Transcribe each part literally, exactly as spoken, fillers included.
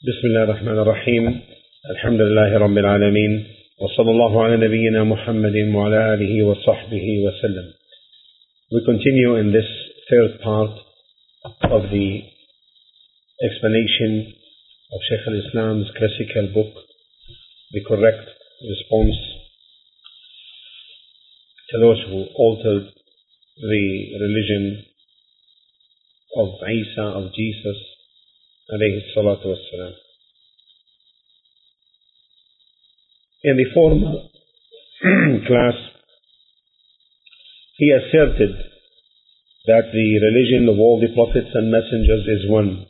بسم الله الرحمن الرحيم الحمد لله رب العالمين وصلى الله على نبينا محمد وعلى آله وصحبه وسلم. We continue in this third part of the explanation of Shaykh al-Islam's classical book, The Correct Response to those who altered the religion of Isa, of Jesus, alayhi salatu wassalam. In the former class, he asserted that the religion of all the prophets and messengers is one,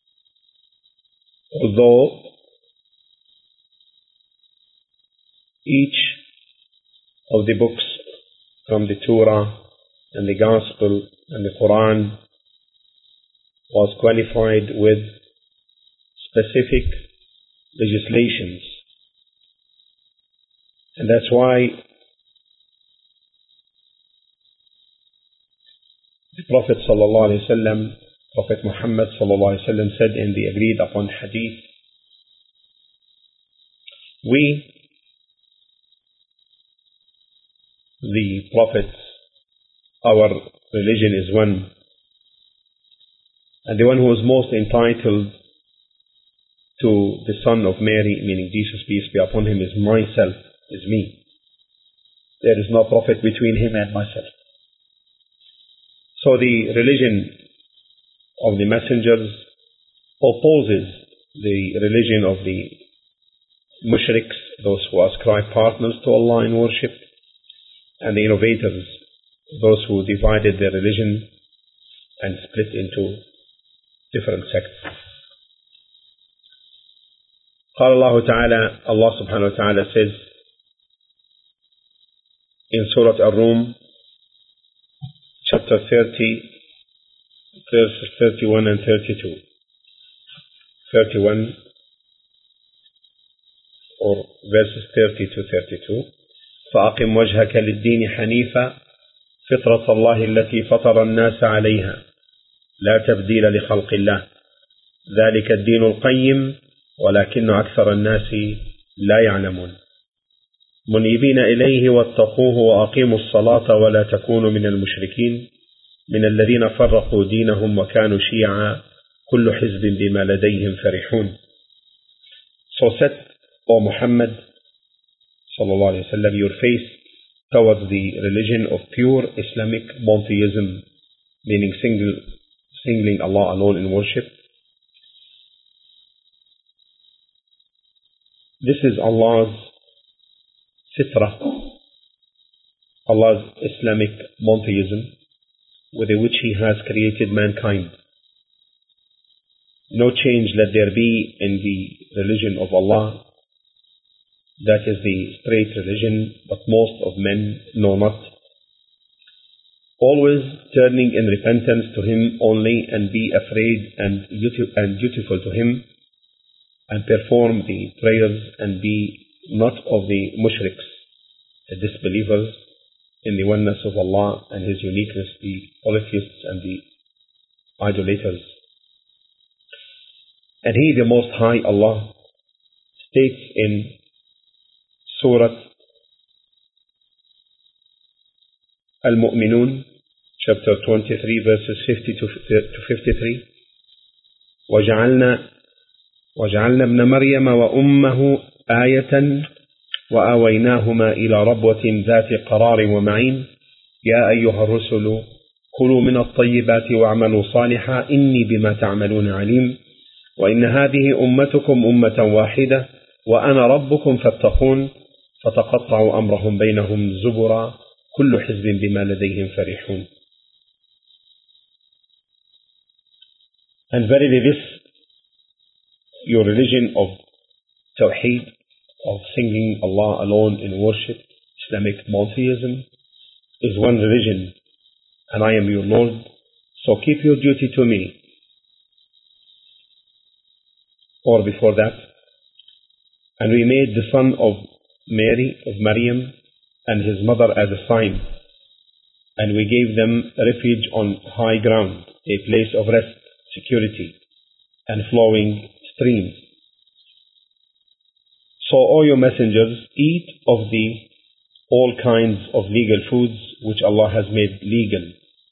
although each of the books from the Torah and the Gospel and the Quran was qualified with specific legislations. And that's why the Prophet sallallahu alaihi wasallam, Prophet Muhammad sallallahu alaihi wasallam said in the agreed upon hadith, we, the prophets, our religion is one, and the one who is most entitled to the son of Mary, meaning Jesus, peace be upon him, is myself, is me. There is no prophet between him and myself. So the religion of the messengers opposes the religion of the mushriks, those who ascribe partners to Allah in worship, and the innovators, those who divided their religion and split into different sects. قال الله تعالى, Allah subhanahu wa ta'ala says in Surah Ar-Rum, chapter thirty, verses thirty-one and thirty-two. thirty-one, or verses thirty to thirty-two. فأقم وجهك للدين حنيفا فطرة الله التي فطر الناس عليها لا تبديل لخلق الله ذلك الدين القيم ولكن أكثر الناس لا يعلمون منيبين إليه واتقوه وأقيموا الصلاة ولا تكونوا من المشركين من الذين فرقوا دينهم وكانوا شيعا كل حزب بما لديهم فرحون. So set, O Muhammad sallallahu alayhi wa sallam, your face towards the religion of pure Islamic monotheism, meaning single, singling Allah alone in worship. This is Allah's fitrah, Allah's Islamic monotheism, with which He has created mankind. No change let there be in the religion of Allah. That is the straight religion, but most of men know not. Always turning in repentance to Him only, and be afraid and dutiful to Him, and perform the prayers, and be not of the mushriks, the disbelievers in the oneness of Allah and His uniqueness, the polytheists and the idolaters. And He, the Most High Allah, states in Surah Al-Mu'minun, chapter twenty-three, verses fifty to fifty-three, وَجَعَلْنَا وَجَعَلْنَا ابْنَ مَرْيَمَ وَأُمَّهُ آيَةً وَآوَيْنَاهُمَا إِلَى رَبْوَةٍ ذَاتِ قَرَارٍ وَمَعِينٍ يَا أَيُّهَا الرُّسُلُ كُلُوا مِنَ الطَّيِّبَاتِ وَاعْمَلُوا صَالِحًا إِنِّي بِمَا تَعْمَلُونَ عَلِيمٌ وَإِنَّ هَذِهِ أُمَّتُكُمْ أُمَّةً وَاحِدَةً وَأَنَا رَبُّكُمْ فَاتَّقُونِ فتقطعوا أمرهم بينهم زبرا كل حزب بما لديهم فرحون. And verily this, your religion of Tawheed, of singing Allah alone in worship, Islamic monotheism, is one religion, and I am your Lord, so keep your duty to me. Or before that, and we made the son of Mary, of Maryam, and his mother as a sign, and we gave them refuge on high ground, a place of rest, security, and flowing streams, So, O your messengers, eat of the all kinds of legal foods which Allah has made legal,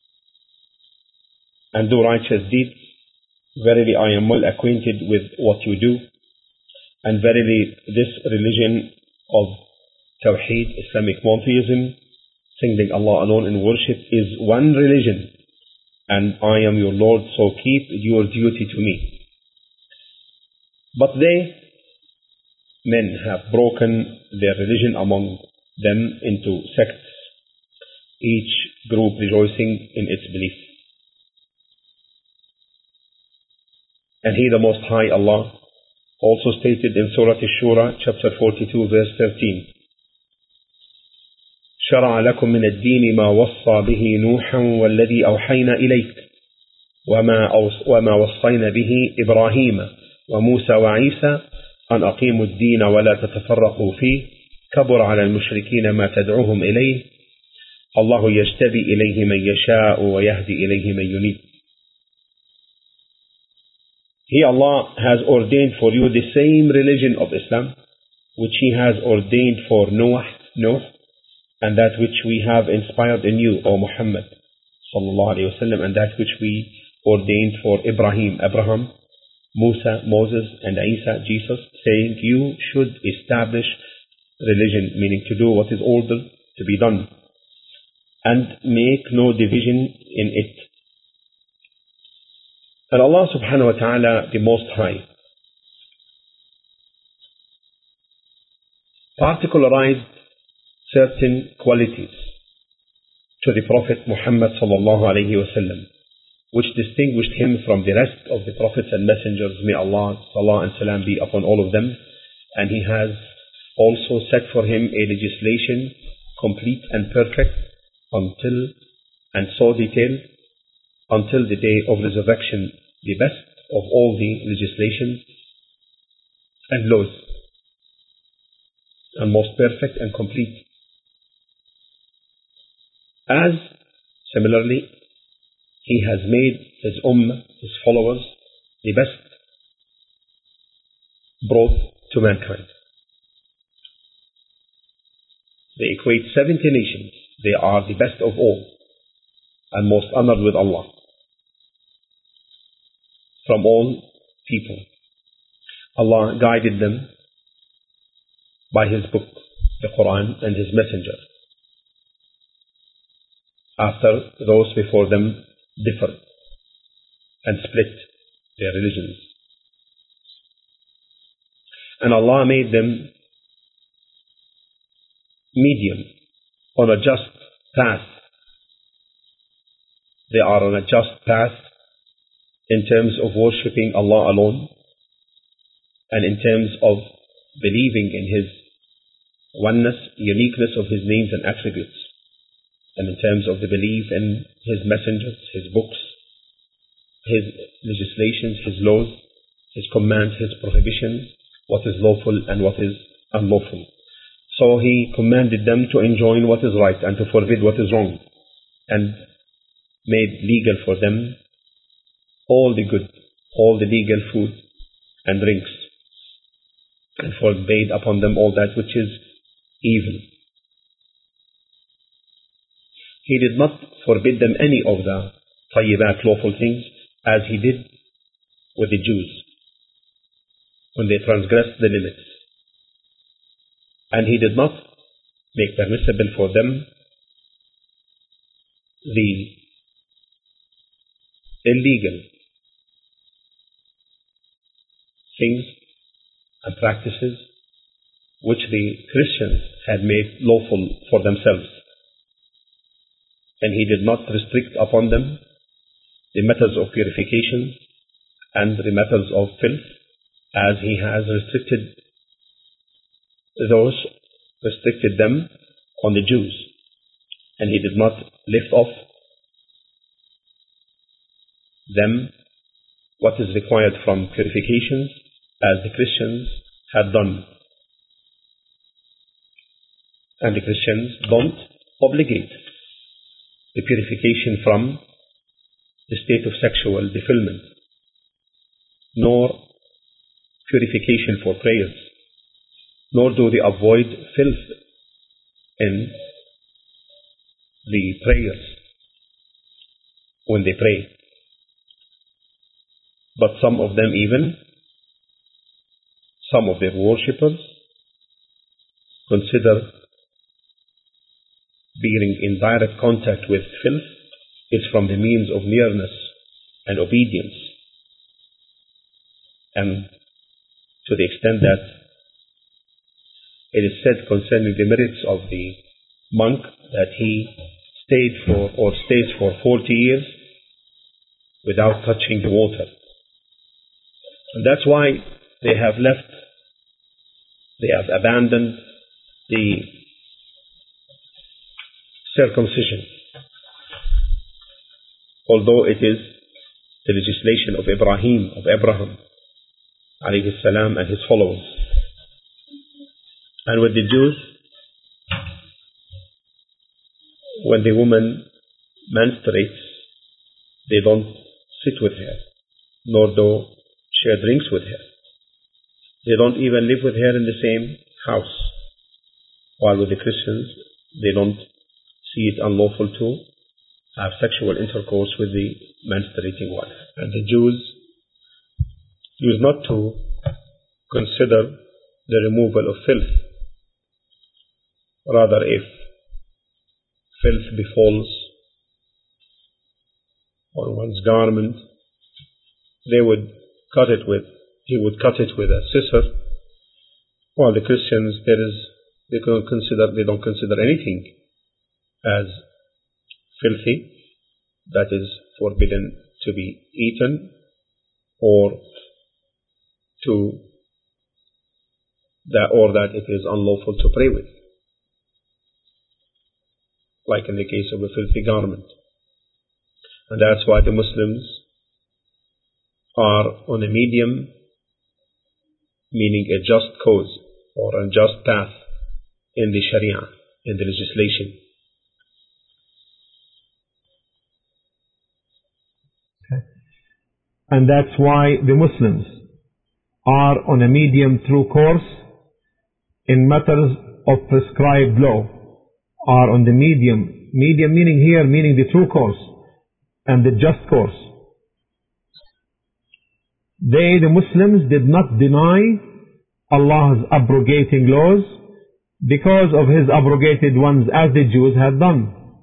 and do righteous deeds. Verily I am well acquainted with what you do, and verily this religion of Tawheed, Islamic monotheism, singling Allah alone in worship, is one religion, and I am your Lord, so keep your duty to me. But they, men, have broken their religion among them into sects, each group rejoicing in its belief. And He, the Most High Allah, also stated in Surah Ash-Shura, chapter forty-two, verse thirteen, شرع لكم من الدين ما وصى به نوحا والذي أوحينا إليك وما, وما وصينا به إبراهيم وموسى وعيسى أن أقيموا الدين ولا تتفرقوا فيه كبر على المشركين ما تدعوهم إليه الله يجتبي إليه من يشاء ويهدي إليه من ينيب. He, Allah, has ordained for you the same religion of Islam which He has ordained for Noah, Noah, and that which we have inspired in you, O Muhammad sallallahu alaihi wasallam, and that which we ordained for Ibrahim, Abraham, Musa, Moses, and Isa, Jesus, saying you should establish religion, meaning to do what is ordered to be done, and make no division in it. And Allah subhanahu wa ta'ala, the Most High, particularized certain qualities to the Prophet Muhammad sallallahu alayhi wa sallam, which distinguished him from the rest of the prophets and messengers. May Allah salah and salam be upon all of them. And He has also set for him a legislation complete and perfect until and so detailed until the day of resurrection, the best of all the legislations and laws, and most perfect and complete. As similarly, He has made His ummah, His followers, the best brought to mankind. They equate seventy nations. They are the best of all and most honored with Allah from all people. Allah guided them by His book, the Quran, and His messenger, after those before them differed and split their religions. And Allah made them medium on a just path. They are on a just path in terms of worshipping Allah alone, and in terms of believing in His oneness, uniqueness of His names and attributes, and in terms of the belief in His messengers, His books, His legislations, His laws, His commands, His prohibitions, what is lawful and what is unlawful. So He commanded them to enjoin what is right and to forbid what is wrong, and made legal for them all the good, all the legal food and drinks, and forbade upon them all that which is evil. He did not forbid them any of the tayyibat, lawful things, as He did with the Jews when they transgressed the limits. And He did not make permissible for them the illegal things and practices which the Christians had made lawful for themselves. And He did not restrict upon them the methods of purification and the methods of filth, as He has restricted those, restricted them on the Jews. And He did not lift off them what is required from purifications, as the Christians had done. And the Christians don't obligate the purification from the state of sexual defilement, nor purification for prayers, nor do they avoid filth in the prayers when they pray. But some of them, even some of their worshippers, consider being in direct contact with filth is from the means of nearness and obedience, and to the extent that it is said concerning the merits of the monk that he stayed for or stays for forty years without touching the water. And that's why they have left, they have abandoned the circumcision, although it is the legislation of Ibrahim, of Abraham alayhi salam and his followers. And with the Jews, when the woman menstruates, they don't sit with her, nor do share drinks with her. They don't even live with her in the same house. While with the Christians, they don't see it unlawful to have sexual intercourse with the menstruating wife. And the Jews used not to consider the removal of filth. Rather, if filth befalls on one's garment, they would cut it with, he would cut it with a scissor. While the Christians, there is, they don't consider, they don't consider anything as filthy that is forbidden to be eaten or to that or that it is unlawful to pray with, like in the case of a filthy garment. And that's why the Muslims are on a medium, meaning a just cause or a just path in the Sharia, in the legislation. Okay. And that's why the Muslims are on a medium true course in matters of prescribed law, are on the medium, medium meaning here, meaning the true course and the just course. They, the Muslims, did not deny Allah's abrogating laws because of His abrogated ones as the Jews had done.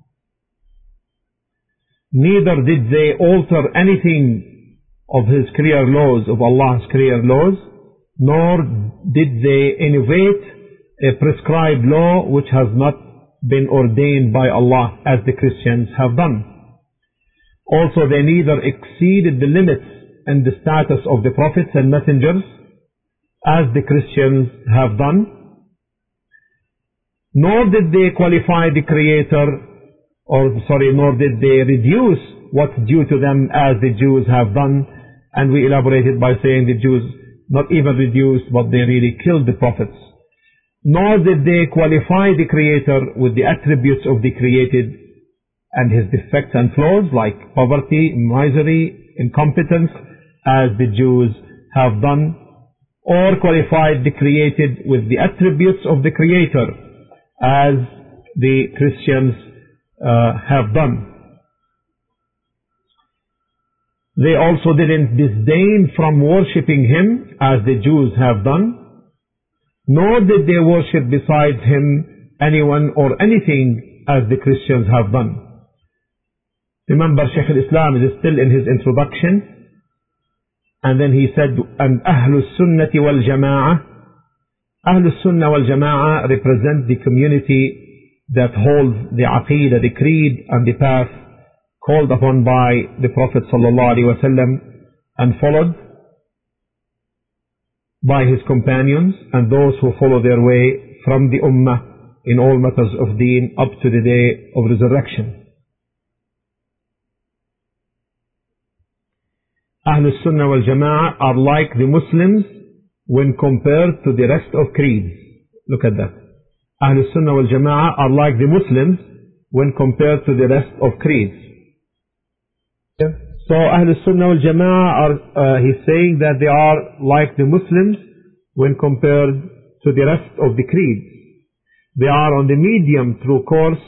Neither did they alter anything of His clear laws, of Allah's clear laws, nor did they innovate a prescribed law which has not been ordained by Allah as the Christians have done. Also, they neither exceeded the limits and the status of the prophets and messengers as the Christians have done, nor did they qualify the Creator, or sorry, nor did they reduce what's due to them as the Jews have done. And we elaborated by saying the Jews not even reduced, but they really killed the prophets. Nor did they qualify the Creator with the attributes of the created and His defects and flaws like poverty, misery, incompetence, as the Jews have done, or qualified the created with the attributes of the Creator as the Christians uh, have done. They also didn't disdain from worshipping Him as the Jews have done, nor did they worship besides Him anyone or anything as the Christians have done. Remember, Shaykh al-Islam is still in his introduction, and then he said, and Ahlus Sunnati wal Jama'ah. Ahlus Sunnah wal Jama'ah represent the community that holds the Aqeedah, the creed and the path called upon by the Prophet sallallahu alaihi wasallam and followed by his companions and those who follow their way from the Ummah in all matters of deen up to the day of resurrection. Ahlus Sunnah wal Jama'ah are like the Muslims when compared to the rest of creeds. Look at that. Ahlus Sunnah wal Jama'ah are like the Muslims when compared to the rest of creeds. So Ahlus Sunnah wal Jama'ah are, uh, he's saying that they are like the Muslims when compared to the rest of the creeds. They are on the medium true course.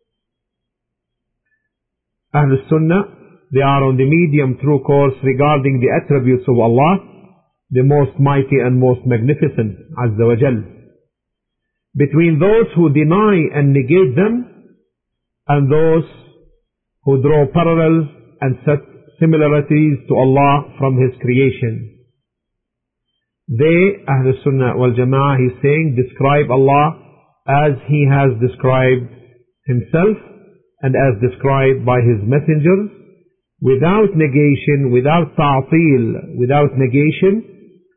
Ahl Sunnah, they are on the medium true course regarding the attributes of Allah, the most mighty and most magnificent, Azza wa Jal. Between those who deny and negate them and those who draw parallels and set similarities to Allah from His creation. They, Ahl Sunnah wal Jama'ah, he's saying, describe Allah as He has described Himself and as described by His messengers, without negation, without ta'til, without negation,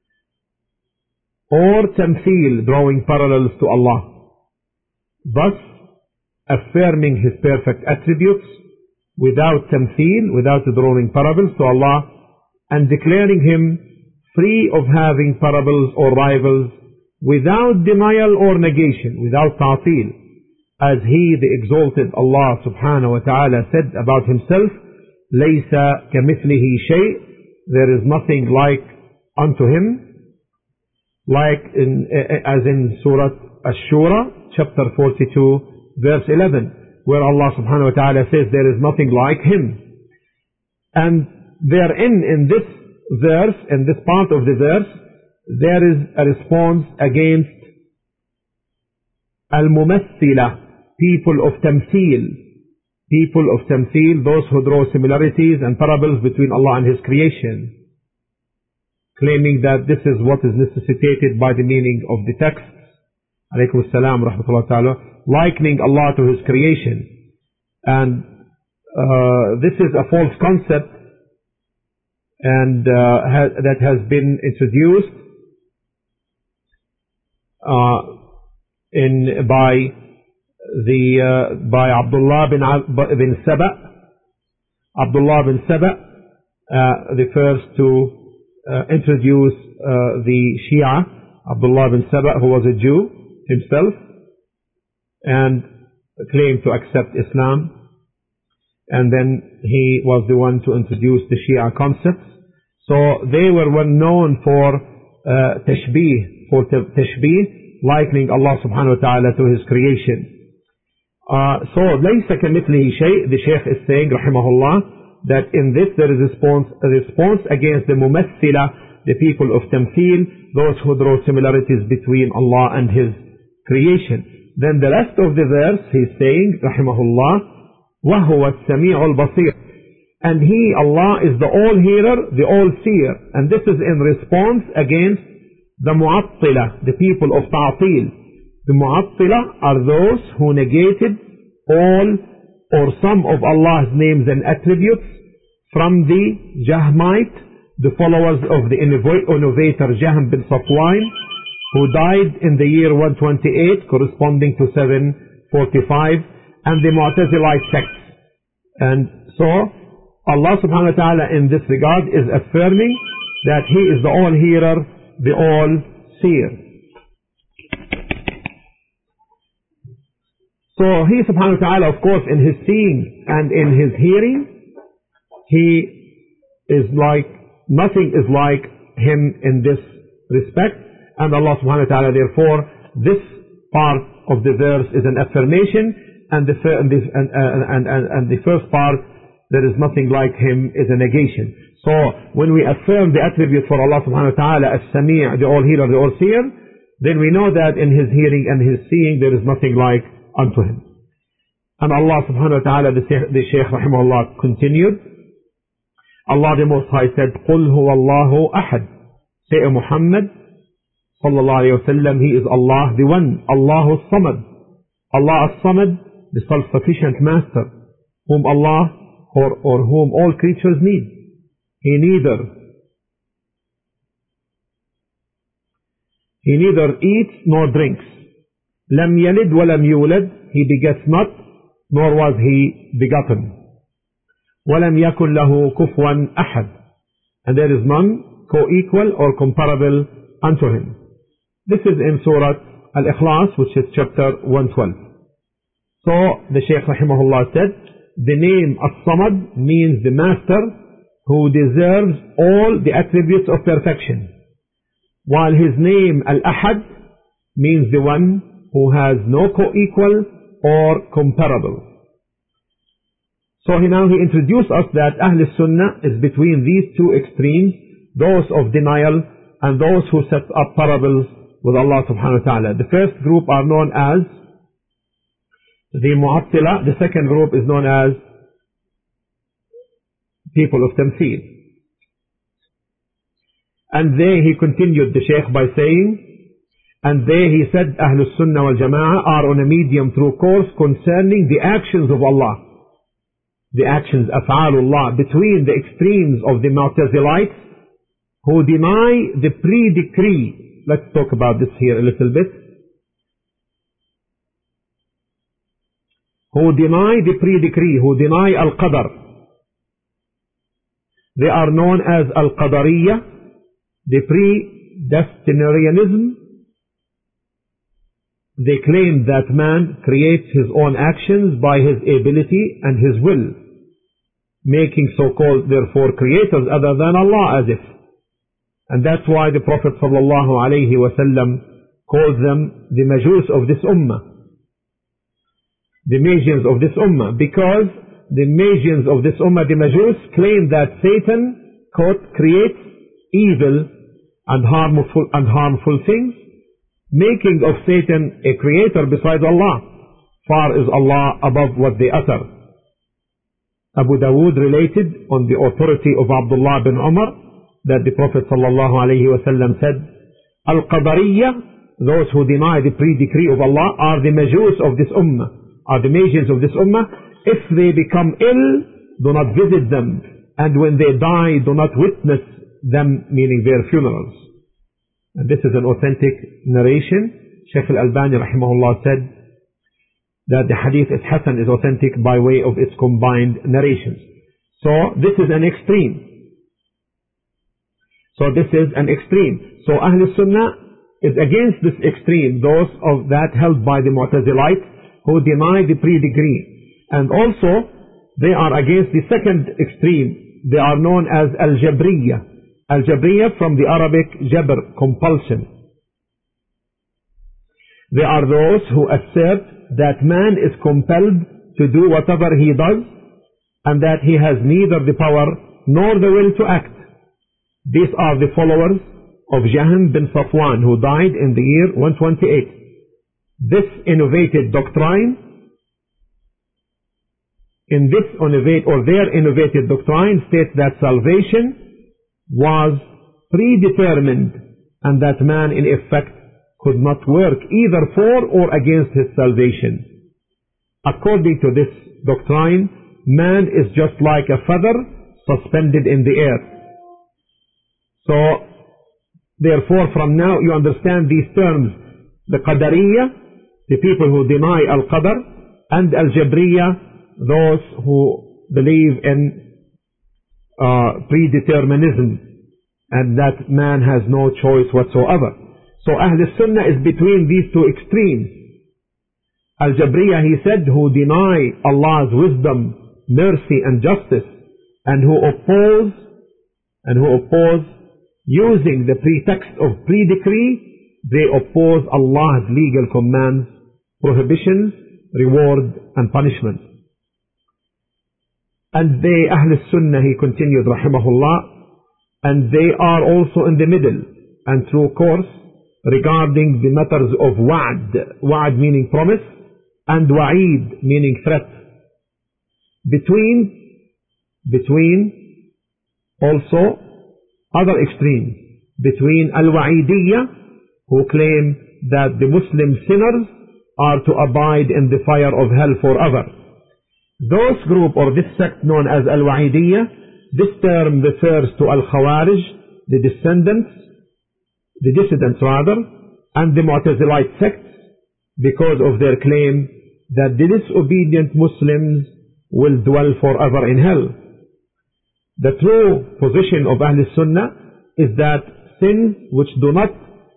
or tamthil, drawing parallels to Allah. Thus, affirming His perfect attributes, without tamthil, without drawing parallels to Allah, and declaring Him free of having parables or rivals, without denial or negation, without ta'til, as He, the exalted Allah subhanahu wa ta'ala, said about Himself, لَيْسَ كَمِثْلِهِ شَيْءٍ, there is nothing like unto Him, like in, as in Surah Ash-Shura, chapter forty-two, verse eleven, where Allah subhanahu wa ta'ala says there is nothing like Him. And therein, in this verse, in this part of the verse, there is a response against al-mumathila, people of tamthil, people of tamthil, those who draw similarities and parables between Allah and His creation, claiming that this is what is necessitated by the meaning of the text, alaykum as-salam rahmatullah ta'ala, likening Allah to His creation. And uh, this is a false concept, and uh, ha that has been introduced uh, in by the uh, by Abdullah bin, bin Saba. Abdullah bin Saba, uh, the first to uh, introduce uh, the Shia, Abdullah bin Saba, who was a Jew himself, and claimed to accept Islam. And then he was the one to introduce the Shia concepts. So they were well known for uh, tashbih, for tashbih, likening Allah subhanahu wa ta'ala to His creation. Uh, so, لَيْسَ كَمِثْلِهِ شَيْءٍ, the Shaykh is saying, rahimahullah, that in this there is a response, a response against the mumathila, the people of tamthil, those who draw similarities between Allah and His creation. Then the rest of the verse, he's saying, rahimahullah, وَهُوَ السَّمِيعُ الْبَصِيرُ, and He, Allah, is the all-hearer, the all-seer. And this is in response against the mu'attila, the people of ta'til. The mu'attila are those who negated all or some of Allah's names and attributes from the Jahmite, the followers of the innovator Jahm bin Safwan, who died in the year one twenty-eight, corresponding to seven forty-five, and the Mu'tazilite sects. And so, Allah subhanahu wa ta'ala in this regard is affirming that He is the all-hearer, the all-seer. So He subhanahu wa ta'ala, of course, in His seeing and in His hearing, He is like, nothing is like Him in this respect. And Allah subhanahu wa ta'ala, therefore, this part of the verse is an affirmation, and the, and the, and, and, and, and the first part, there is nothing like Him, is a negation. So when we affirm the attribute for Allah subhanahu wa ta'ala as Sami', the all-hearer, the all-seer, then we know that in His hearing and His seeing there is nothing like unto Him. And Allah subhanahu wa ta'ala, the, the Shaykh rahimahullah continued, Allah the Most High said, قُلْ هُوَ اللَّهُ أَحَدٌ, say O Muhammad sallallahu alayhi wa sallam, He is Allah the One, Allahu Samad, Allah as-Samad, the self-sufficient Master, whom Allah or, or whom all creatures need. He neither He neither eats nor drinks. لم يلد ولم يولد, He begets not, nor was He begotten. ولم يكن له كفوا أحد, and there is none co-equal or comparable unto Him. This is in Surah Al-Ikhlas, which is chapter one twelve. So the Shaykh rahimahullah said, the name As-Samad means the Master who deserves all the attributes of perfection, while His name Al-Ahad means the one who has no co-equal or comparable. So he now he introduced us that Ahl Sunnah is between these two extremes, those of denial and those who set up parables with Allah subhanahu wa ta'ala. The first group are known as the Mu'attila, the second group is known as people of Tamtheel. And there he continued the Shaykh by saying, and there he said Ahlus Sunnah wal Jama'ah are on a medium through course concerning the actions of Allah, the actions, af'alullah, between the extremes of the Mu'tazilites who deny the pre-decree. Let's talk about this here a little bit. Who deny the pre-decree, who deny Al-Qadr. They are known as Al-Qadariyah, the predestinarianism. They claim that man creates his own actions by his ability and his will, making so-called therefore creators other than Allah as if. And that's why the Prophet sallallahu alayhi wa sallam calls them the Majus of this ummah. The Magians of this ummah, because the Magians of this ummah, the Majus, claim that Satan creates evil and harmful, and harmful things, making of Satan a creator besides Allah. Far is Allah above what they utter. Abu Dawood related on the authority of Abdullah bin Umar that the Prophet sallallahu alayhi wa sallam said, Al-Qadariyah, those who deny the pre-decree of Allah, are the Majus of this ummah, are the Magians of this ummah. If they become ill, do not visit them, and when they die, do not witness them, meaning their funerals. And this is an authentic narration. Shaykh al-Albani rahimahullah said that the hadith is Hasan, is authentic by way of its combined narrations. So this is an extreme. So this is an extreme. So Ahl Sunnah is against this extreme, those of that held by the Mu'tazilites who deny the pre-decree. And also they are against the second extreme. They are known as Al-Jabriyah. Al-Jabriyah from the Arabic Jabr, compulsion. They are those who assert that man is compelled to do whatever he does and that he has neither the power nor the will to act. These are the followers of Jahm bin Safwan, who died in the year one twenty-eight. This innovated doctrine, in this innovate or their innovated doctrine states that salvation was predetermined and that man in effect could not work either for or against his salvation. According to this doctrine, man is just like a feather suspended in the air. So, therefore, from now you understand these terms. The Qadariyah, the people who deny Al-Qadr, and Al-Jabriyah, those who believe in uh, predeterminism and that man has no choice whatsoever. So Ahl Sunnah is between these two extremes. Al-Jabriyah, he said, who deny Allah's wisdom, mercy and justice, and who oppose and who oppose using the pretext of pre-decree, they oppose Allah's legal commands, prohibitions, reward and punishment. And they, Ahl Sunnah, he continued rahimahullah, and they are also in the middle and true course regarding the matters of wa'd, wa'd meaning promise, and wa'id meaning threat. Between, between also other extremes, between Al-Wa'idiyya, who claim that the Muslim sinners are to abide in the fire of hell forever. Those group or this sect known as Al-Wa'idiyya, this term refers to Al-Khawarij, the descendants, the dissidents rather, and the Mu'tazilite sects, because of their claim that the disobedient Muslims will dwell forever in hell. The true position of Ahl Sunnah is that sins which do not,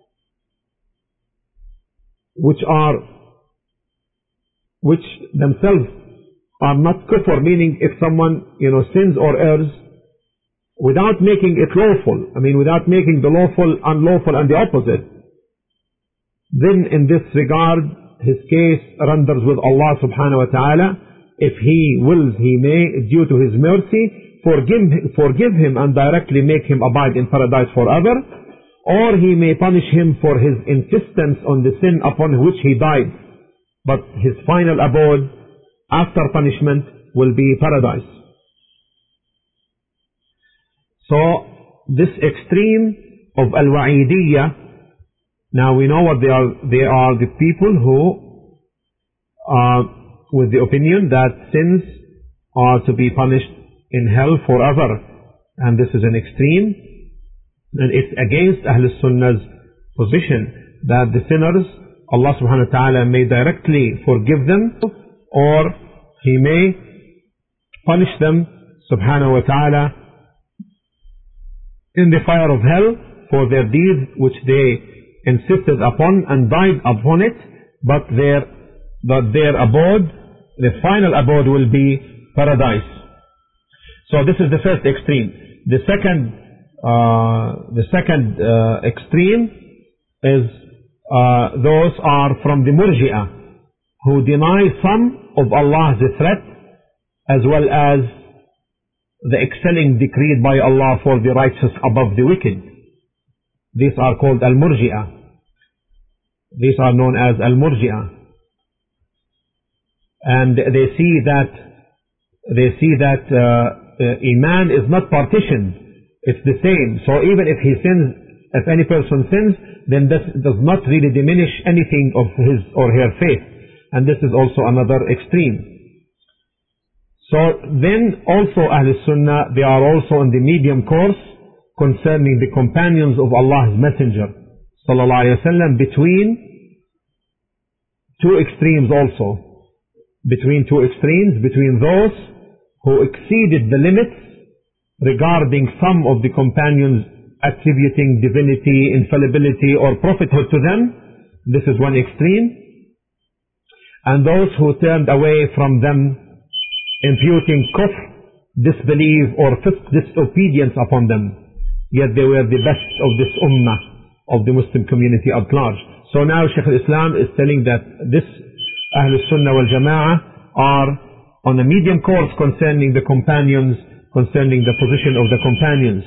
which are, which themselves are not kufr, meaning if someone, you know, sins or errs without making it lawful, I mean without making the lawful unlawful and the opposite, then in this regard his case renders with Allah subhanahu wa ta'ala. If He wills, He may, due to His mercy, forgive, forgive him and directly make him abide in paradise forever, or He may punish him for his insistence on the sin upon which he died, but his final abode after punishment will be paradise. So this extreme of al-wa'idiyya, now we know what they are. They are the people who are with the opinion that sins are to be punished in hell forever, and this is an extreme, and it's against Ahlul Sunnah's position that the sinners, Allah subhanahu wa ta'ala may directly forgive them, or He may punish them subhanahu wa ta'ala in the fire of hell for their deeds which they insisted upon and died upon it, but their, but their abode, the final abode will be paradise. So this is the first extreme. The second, uh, the second uh, extreme is uh, those are from the Murji'ah, who deny some of Allah's threat as well as the excelling decreed by Allah for the righteous above the wicked. These are called al-Murji'ah. These are known as al-Murji'ah. And they see that they see that uh, uh, Iman is not partitioned. It's the same. So even if he sins, if any person sins, then this does not really diminish anything of his or her faith. And this is also another extreme. So then also Ahlul Sunnah, they are also on the medium course concerning the companions of Allah's Messenger sallallahu alaihi wasallam, between two extremes also. Between two extremes, between those who exceeded the limits regarding some of the companions attributing divinity, infallibility or prophethood to them. This is one extreme. And those who turned away from them, imputing kufr, disbelief or disobedience upon them, yet they were the best of this ummah, of the Muslim community at large. So now Shaykh al-Islam is telling that this Ahlul Sunnah wal Jama'ah are on a medium course concerning the companions, concerning the position of the companions,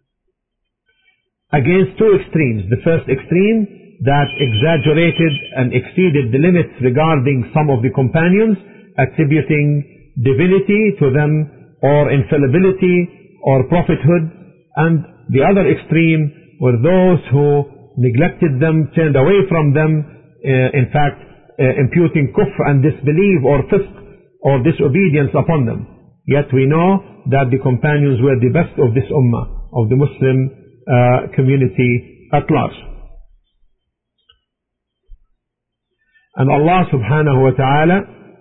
against two extremes. The first extreme, that exaggerated and exceeded the limits regarding some of the companions, attributing divinity to them or infallibility or prophethood, and the other extreme were those who neglected them, turned away from them, uh, in fact uh, imputing kufr and disbelief or fisq or disobedience upon them. Yet we know that the companions were the best of this ummah, of the Muslim uh, community at large. And Allah subhanahu wa ta'ala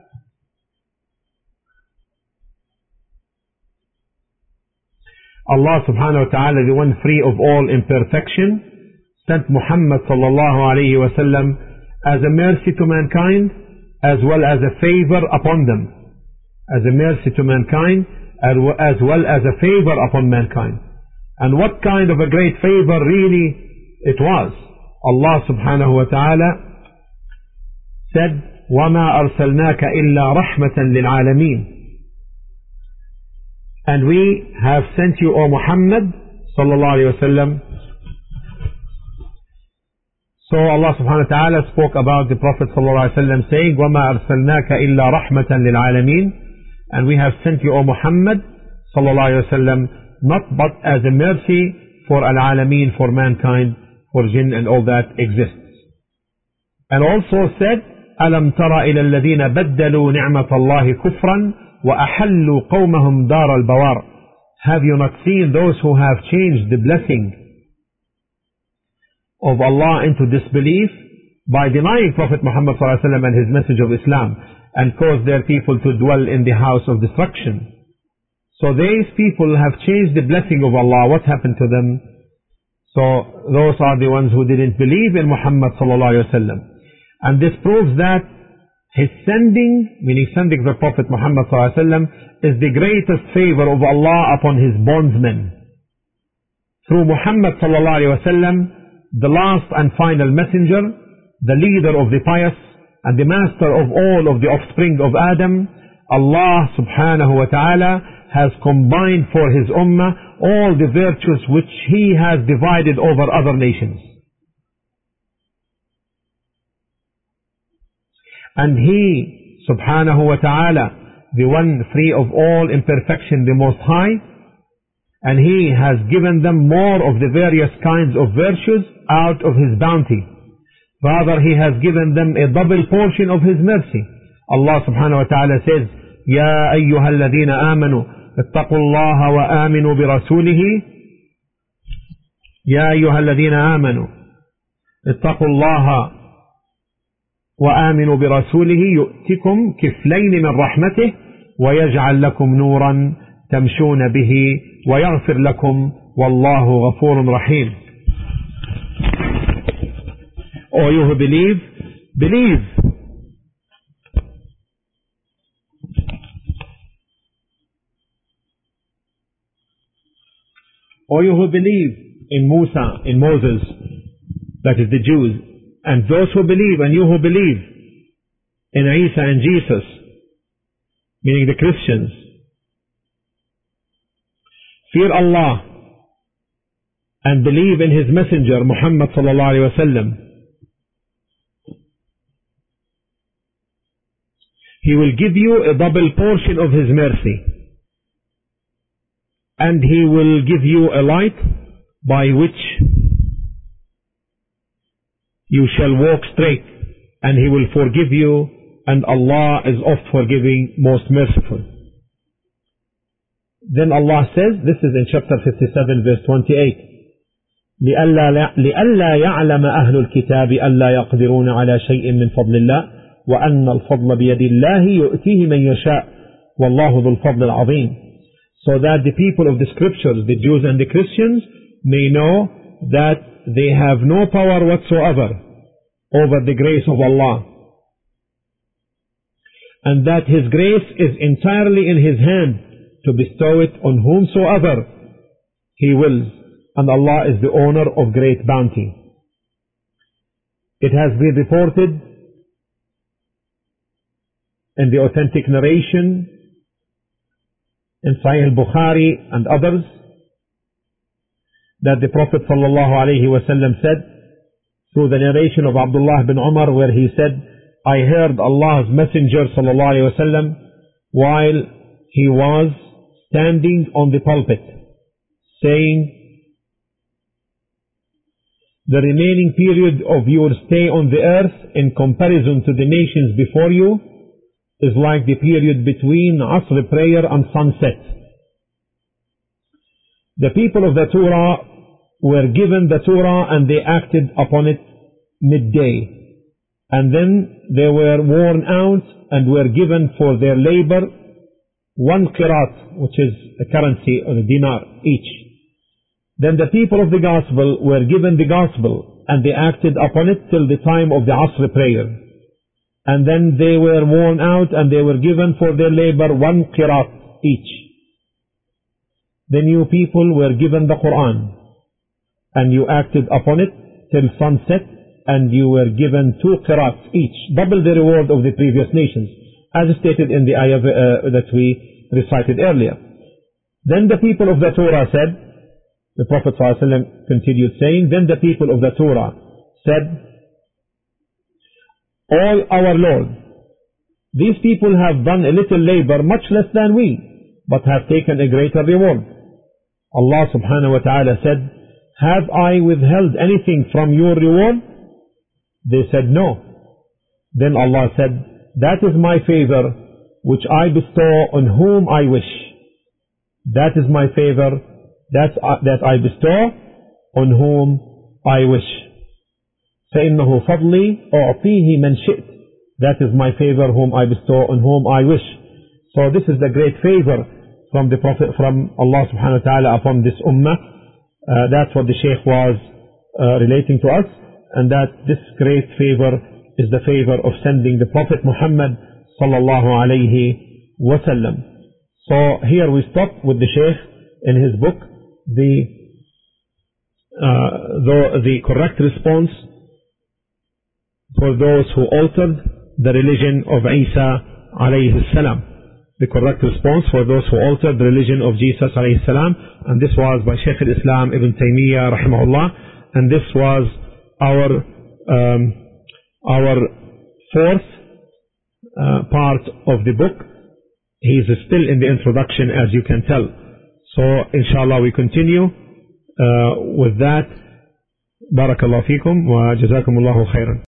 Allah subhanahu wa ta'ala, the one free of all imperfection, sent Muhammad sallallahu alayhi wa sallam as a mercy to mankind as well as a favor upon them. As a mercy to mankind as well as a favor upon mankind. And what kind of a great favor really it was. Allah subhanahu wa ta'ala said, وَمَا أَرْسَلْنَاكَ إِلَّا رَحْمَةً لِلْعَالَمِينَ. And we have sent you, O Muhammad sallallahu alayhi wa sallam. So Allah subhanahu wa ta'ala spoke about the Prophet sallallahu alayhi wa sallam saying, وَمَا أَرْسَلْنَاكَ إِلَّا رَحْمَةً لِلْعَالَمِينَ. And we have sent you, O Muhammad sallallahu alayhi wa sallam, not but as a mercy for al-alameen, for mankind, for jinn and all that exists. And also said, أَلَمْ تَرَ إِلَى الَّذِينَ بَدَّلُوا نِعْمَةَ اللَّهِ كُفْرًا وَأَحَلُّوا قَوْمَهُمْ دَارَ الْبَوَارِ. Have you not seen those who have changed the blessing of Allah into disbelief by denying Prophet Muhammad sallallahu alaihi wasallam and his message of Islam, and caused their people to dwell in the house of destruction? So these people have changed the blessing of Allah. What happened to them? So those are the ones who didn't believe in Muhammad sallallahu alaihi wasallam. And this proves that his sending, meaning sending the Prophet Muhammad sallallahu alaihi wasallam, is the greatest favor of Allah upon his bondsmen. Through Muhammad sallallahu alaihi wasallam, the last and final messenger, the leader of the pious and the master of all of the offspring of Adam, Allah subhanahu wa ta'ala has combined for His ummah all the virtues which He has divided over other nations. And He subhanahu wa ta'ala, the one free of all imperfection, the Most High, and He has given them more of the various kinds of virtues out of His bounty. Rather, He has given them a double portion of His mercy. Allah subhanahu wa ta'ala says, يَا أَيُّهَا الَّذِينَ آمَنُوا اتَّقُوا اللَّهَ وَآمِنُوا بِرَسُولِهِ يَا أَيُّهَا الَّذِينَ آمَنُوا اتَّقُوا اللَّهَ وآمنوا برسوله يؤتكم كفلين من رحمته ويجعل لكم نورا تمشون به ويغفر لكم والله غفور رحيم. O you who believe, believe. O you who believe in Musa, in Moses, that is the Jews, and those who believe, and you who believe in Isa and Jesus, meaning the Christians, fear Allah and believe in His messenger Muhammad sallallahu alaihi wasallam. He will give you a double portion of His mercy, and He will give you a light by which you shall walk straight, and He will forgive you, and Allah is oft forgiving, most merciful. Then Allah says, this is in chapter fifty-seven, verse twenty-eight, لئلا يعلم أهل الكتاب ألا يقدرون على شيء من فضل الله وأن الفضل بيد الله يؤتيه من يشاء والله ذو الفضل العظيم. So that the people of the scriptures, the Jews and the Christians, may know that they have no power whatsoever over the grace of Allah, and that His grace is entirely in His hand to bestow it on whomsoever He wills, and Allah is the owner of great bounty. It has been reported in the authentic narration in Sahih al-Bukhari and others that the Prophet sallallahu alaihi wasallam said, through the narration of Abdullah bin Umar, where he said, I heard Allah's Messenger sallallahu alaihi wasallam while he was standing on the pulpit, saying, the remaining period of your stay on the earth in comparison to the nations before you is like the period between Asr prayer and sunset. The people of the Torah were given the Torah and they acted upon it midday, and then they were worn out and were given for their labor one qirat, which is a currency or a dinar each. Then the people of the gospel were given the gospel and they acted upon it till the time of the Asr prayer, and then they were worn out and they were given for their labor one qirat each. The new people were given the Quran and you acted upon it till sunset, and you were given two qirats each, double the reward of the previous nations, as stated in the ayah uh, that we recited earlier. Then the people of the Torah said, the Prophet ﷺ continued saying, then the people of the Torah said, O our Lord, these people have done a little labor, much less than we, but have taken a greater reward. Allah subhanahu wa ta'ala said, have I withheld anything from your reward? They said no. Then Allah said, that is my favor which I bestow on whom I wish. That is my favor that, uh, that I bestow on whom I wish. فَإِنَّهُ فَضْلِي أُعْطِيهِ مَنْ شِئْتِ. That is my favor whom I bestow on whom I wish. So this is the great favor from the Prophet, from Allah subhanahu wa ta'ala upon this ummah. Uh, that's what the Shaykh was uh, relating to us, and that this great favor is the favor of sending the Prophet Muhammad sallallahu alayhi wasallam. So here we stop with the Shaykh in his book, the uh, the, the correct response to for those who altered the religion of Isa alayhi salam. The correct response for those who altered the religion of Jesus alayhi salam. And this was by Shaykh al-Islam Ibn Taymiyyah rahimahullah. And this was our um, our fourth uh, part of the book. He is still in the introduction, as you can tell. So inshallah we continue uh, with that. Barakallahu feekum wa jazakumullahu khairan.